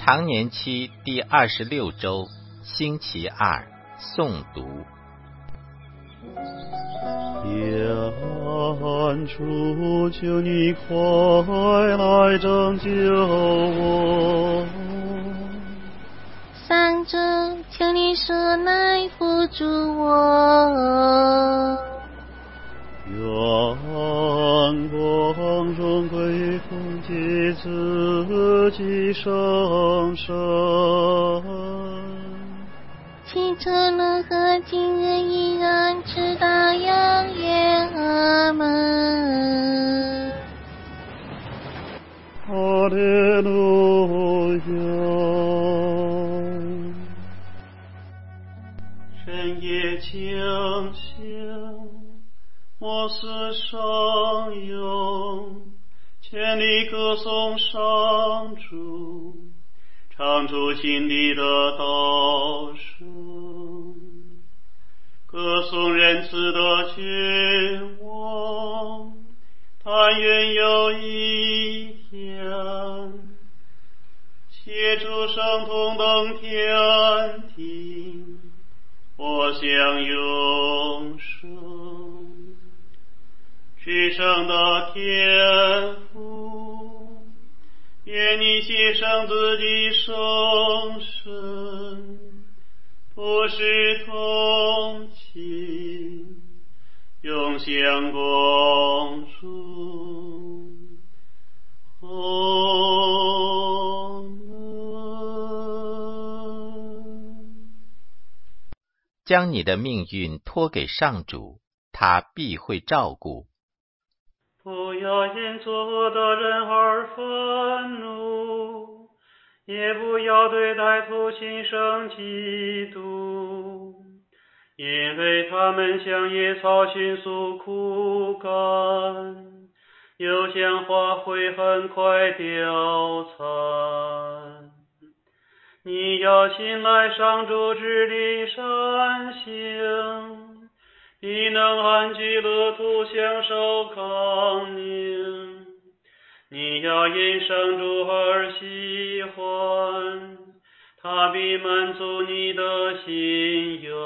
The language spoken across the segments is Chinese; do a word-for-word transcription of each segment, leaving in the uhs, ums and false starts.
常年期第二十六周，星期二，诵读。 愿主，求你快来拯救我。 上主，求你说来扶助我。 愿光荣归奉及自己圣神。 起初如何，今日依然，直到永远。阿们。 哈利路亚。深夜将响，末世上涌，千里歌颂上主，唱出心底的道声，歌颂仁慈的君王。但愿有一天，协助圣同登天庭，我享永生。至圣的天父，愿你牺牲自己圣身，不是同情，永享光荣。阿门。 将你的命运托给上主，他必会照顾。 不要因作恶的人而愤怒，也不要对歹徒心生嫉妒，因为他们像野草迅速枯干，又像花卉很快凋残。你要信赖上主，治理善行，必能安居乐土，享受康宁。你要因上主而喜欢，他必满足你的心愿。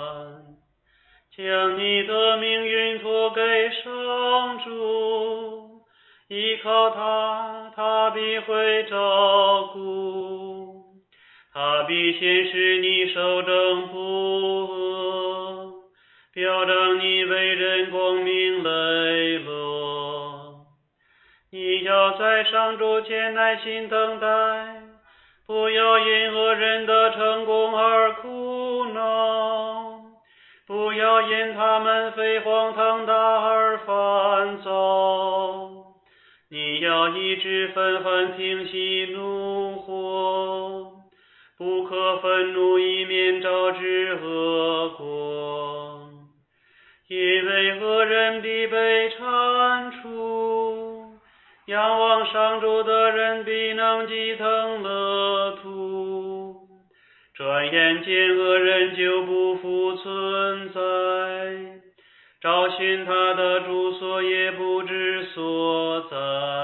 将你的命运托给上主，依靠他，他必会照顾。他必显示你守正不阿，表彰你为人光明磊落。你要在上主前耐心等待，不要因恶人的成功而苦恼，不要因他们飞黄腾达而烦躁。你要一直愤恨，平息怒火，不可愤怒，以免招致恶果。因为恶人必被铲除，仰望上主的人必能济腾乐土。转眼间恶人就不复存在，找寻他的住所也不知所在。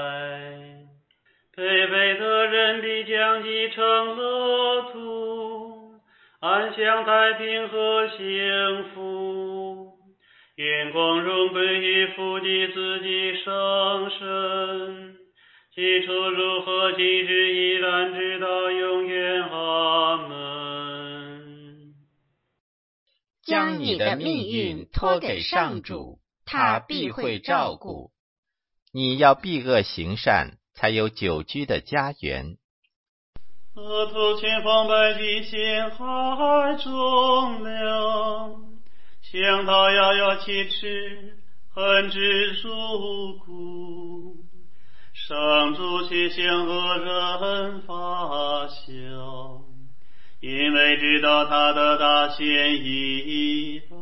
卑微的人必将继承乐土，安享太平和幸福。愿光荣归于父及子及圣神，起初如何，今日依然，直到永远。阿门。 将你的命运托给上主，他必会照顾。你要避恶行善，才有久居的家园。 额头前方百计陷害重量，向他遥遥切齿，恨之入骨。上主却向恶人发笑，因为知道他的大限已到。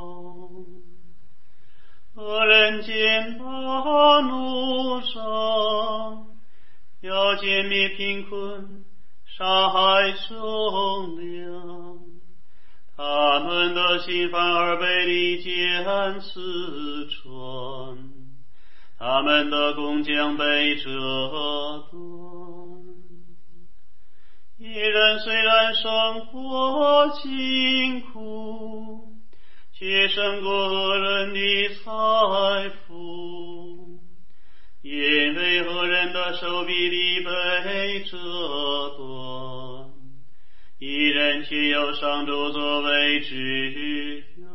恶人见大怒上，要歼灭贫困，杀害忠良。他们的心反而被利剑刺穿，他们的弓将被折断。 一人虽然生活辛苦，却胜过恶人的财富，因为恶人的手臂里被折断，一人却有上主作为支援。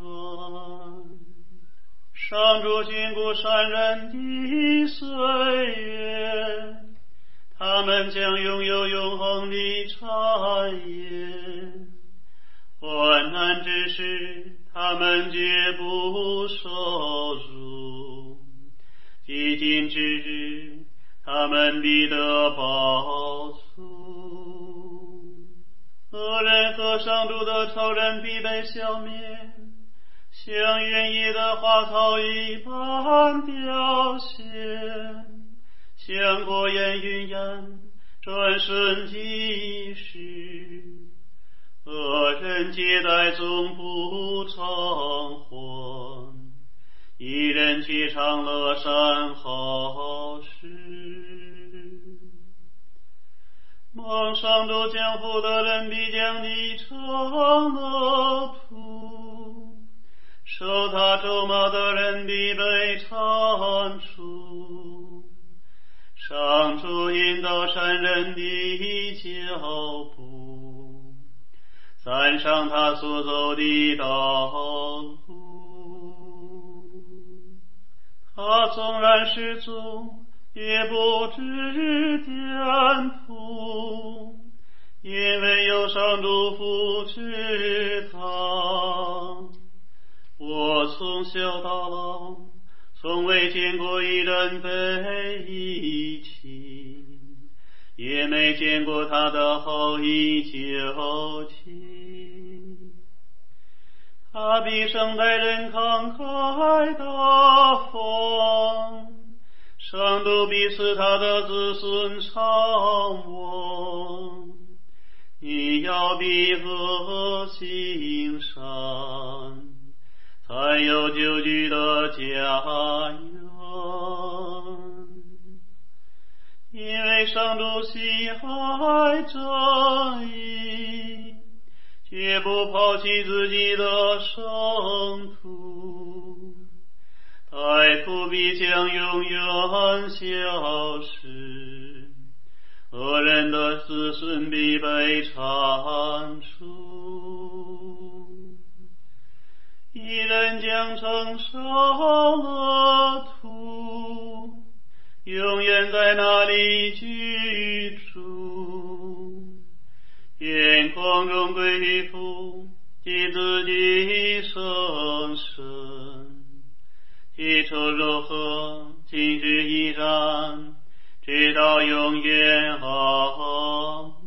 上主眷顾善人的岁月，他们将拥有永恒的产业。患难之时，他们绝不受辱；饥馑之日，他们必得饱足。恶人和上主的仇人必被消灭，像原野的花草一般凋谢，像过眼云烟，转瞬即逝。恶人接待总不偿还，一人却尝了善好事。蒙上主降福的人必将你成了土，受他咒骂的人必被铲除。上主引导善人的脚步，赞赏他所走的道路。他纵然失足，也不致颠覆，因为有上主扶持他。我从小到老，从未见过一人被遗弃，也没见过他的后裔救济。他必生待人慷慨大方，上主必使他的子孙昌旺。你要比恶行善，才有久居的家园。因为上主喜爱正义，绝不抛弃自己的圣徒，歹徒必将永远消失，恶人的子孙必被铲除。一人将承受了土，永远在那里居住。愿光荣归父及自己生身，起初如何，今日依然，直到永远。阿门。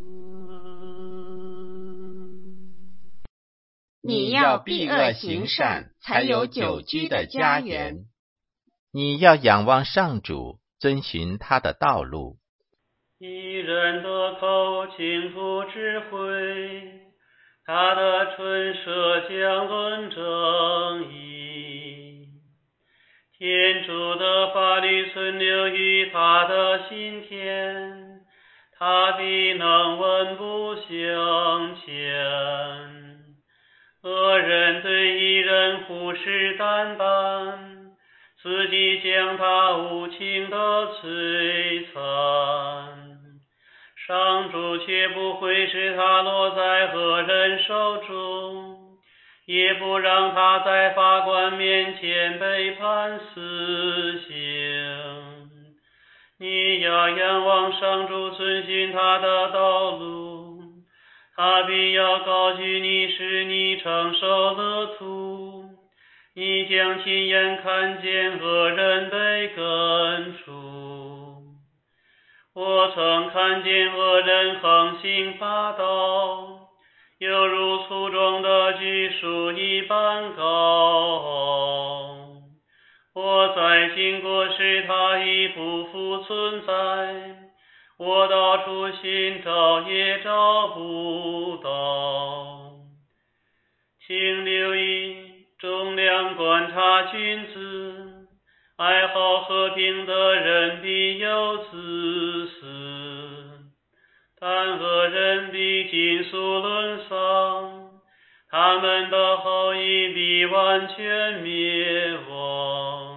你要避恶行善，才有久居的家园。你要仰望上主，遵循他的道路。 一人的口倾吐智慧，他的唇舌讲论正义。天主的法律存留于他的心田，他必能稳步向前。恶人对一人虎视眈眈，自己将他无情的摧残。上主却不会使他落在恶人手中，也不让他在法官面前被判死刑。你要仰望上主，遵循他的道路，他必要高举你，使你承受了土。你将亲眼看见恶人被根除。我曾看见恶人横行霸道，犹如粗壮的巨树一般高。我在经过时，它已不复存在，我到处寻找也找不到。请留意，重量观察君子，爱好和平的人必有自私。 但恶人必尽数沦丧，他们的后裔必完全灭亡。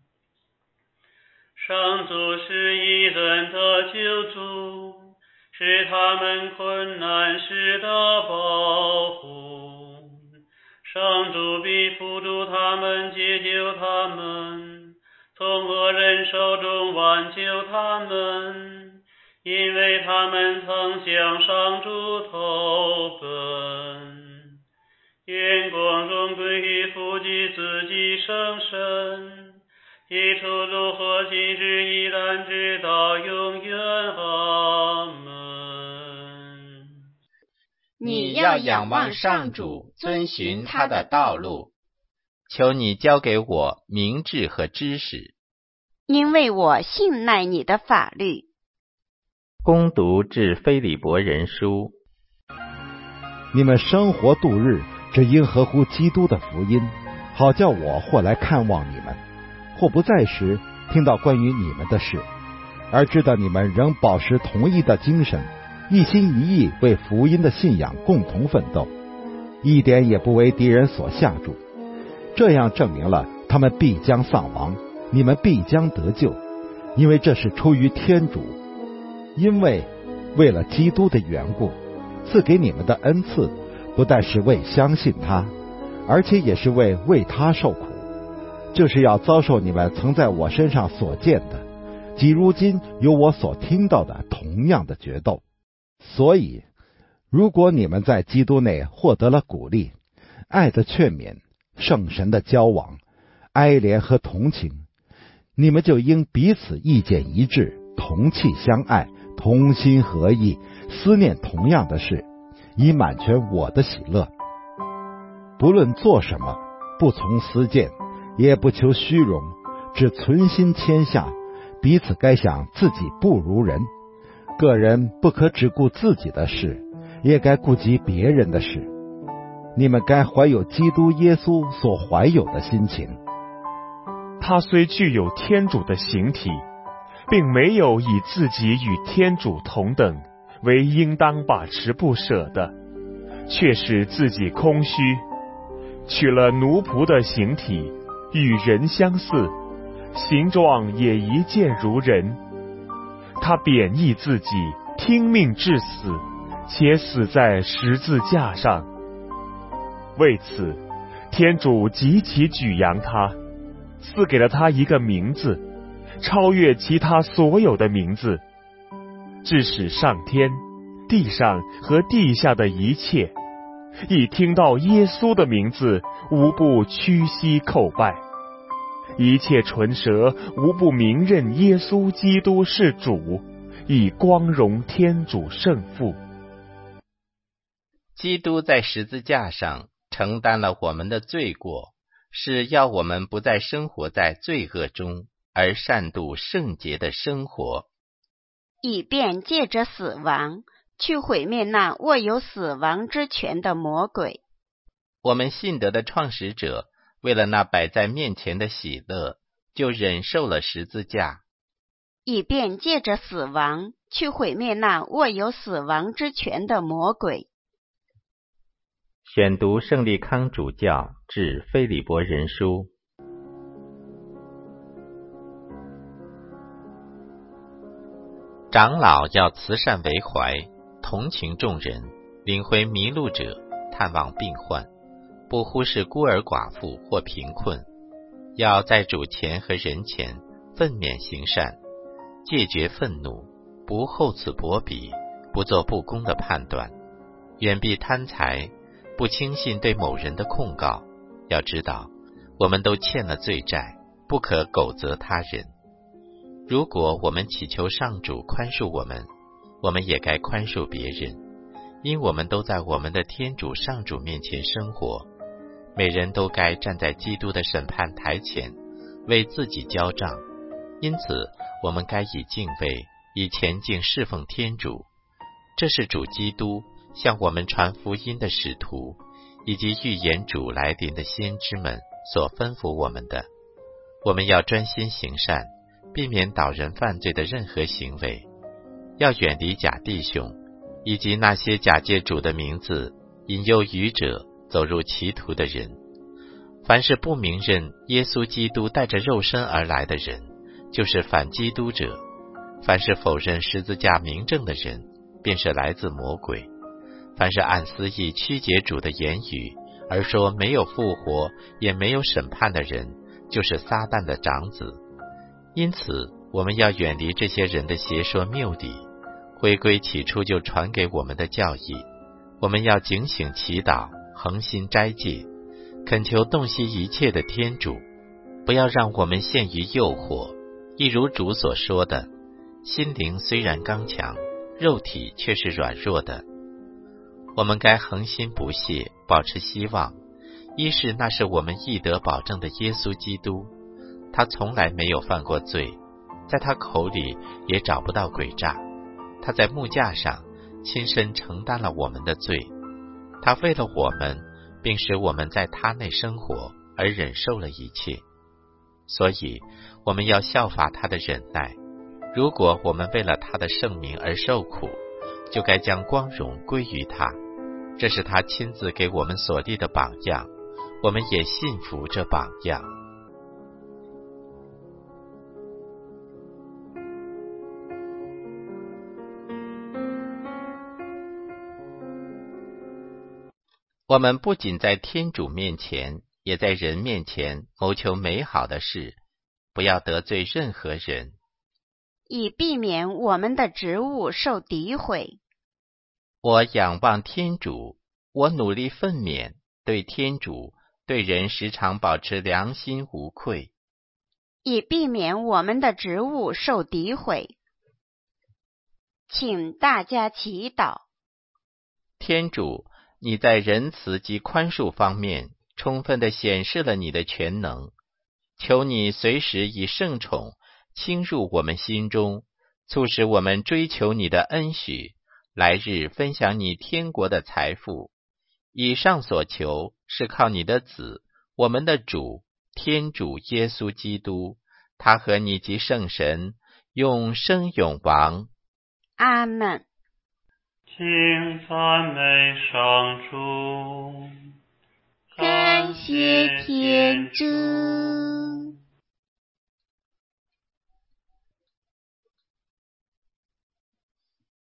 上主是义人的救助，是他们困难时的保护。上主必扶助他们，解救他们，从恶人手中挽救他们，因为他们曾向上主投奔。愿光荣归于父及子及圣神，起初如何，今日依然，直到永远。阿门。 你要仰望上主，遵循他的道路。求你教给我明智和知识， 因为我信赖你的法律。 攻读致腓立伯人书。 你们生活度日，只应合乎基督的福音，好叫我或来看望你们，或不在时听到关于你们的事，而知道你们仍保持同一的精神，一心一意为福音的信仰共同奋斗，一点也不为敌人所吓住。这样证明了他们必将丧亡，你们必将得救，因为这是出于天主。因为为了基督的缘故，赐给你们的恩赐，不但是为相信他，而且也是为为他受苦，就是要遭受你们曾在我身上所见的，即如今有我所听到的同样的决斗。所以如果你们在基督内获得了鼓励、爱的劝勉、圣神的交往、哀怜和同情，你们就应彼此意见一致，同气相爱，同心合意，思念同样的事，以满全我的喜乐。不论做什么，不从私见，也不求虚荣，只存心谦下，彼此该想自己不如人。个人不可只顾自己的事，也该顾及别人的事。你们该怀有基督耶稣所怀有的心情。 他虽具有天主的形体，并没有以自己与天主同等为应当把持不舍的，却使自己空虚，取了奴仆的形体，与人相似，形状也一见如人。他贬义自己，听命至死，且死在十字架上。为此，天主极其举扬他，赐给了他一个名字，超越其他所有的名字，致使上天、地上和地下的一切，一听到耶稣的名字，无不屈膝叩拜。一切唇舌无不明认耶稣基督是主，以光荣天主圣父。 基督在十字架上承担了我们的罪过，是要我们不再生活在罪恶中，而善度圣洁的生活， 以便借着死亡去毁灭那握有死亡之权的魔鬼。 我们信德的创始者为了那摆在面前的喜乐，就忍受了十字架， 以便借着死亡去毁灭那握有死亡之权的魔鬼。 选读圣利康主教致腓立伯人书。长老要慈善为怀，同情众人，领回迷路者，探望病患，不忽视孤儿寡妇或贫困，要在主前和人前奋勉行善，戒绝愤怒，不厚此薄彼，不做不公的判断，远避贪财，不轻信对某人的控告。要知道，我们都欠了罪债，不可苟责他人。如果我们祈求上主宽恕我们，我们也该宽恕别人，因我们都在我们的天主上主面前生活，每人都该站在基督的审判台前，为自己交账。因此，我们该以敬畏，以前进侍奉天主。这是主基督向我们传福音的使徒，以及预言主来临的先知们所吩咐我们的。我们要专心行善，避免导人犯罪的任何行为，要远离假弟兄， 以及那些假借主的名字引诱愚者走入歧途的人。凡是不明认耶稣基督带着肉身而来的人，就是反基督者；凡是否认十字架明证的人，便是来自魔鬼；凡是按私意曲解主的言语，而说没有复活也没有审判的人，就是撒旦的长子。因此我们要远离这些人的邪说谬理，回归起初就传给我们的教义。我们要警醒祈祷，恒心斋戒，恳求洞悉一切的天主，不要让我们陷于诱惑。一如主所说的，心灵虽然刚强，肉体却是软弱的。我们该恒心不懈，保持希望。一是那是我们义德保证的耶稣基督，他从来没有犯过罪，在他口里也找不到诡诈。他在木架上亲身承担了我们的罪，他为了我们，并使我们在他内生活，而忍受了一切。所以我们要效法他的忍耐。如果我们为了他的圣名而受苦，就该将光荣归于他。这是他亲自给我们所立的榜样，我们也信服这榜样。我们不仅在天主面前，也在人面前谋求美好的事，不要得罪任何人， 以避免我们的职务受诋毁。 我仰望天主，我努力奋勉，对天主对人时常保持良心无愧， 以避免我们的职务受诋毁。请大家祈祷。 天主，你在仁慈及宽恕方面充分地显示了你的全能，求你随时以圣宠倾入我们心中，促使我们追求你的恩许，来日分享你天国的财富。以上所求是靠你的子，我们的主天主耶稣基督，他和你及圣神永生永王。 阿们。 请赞美上主， 感谢天主。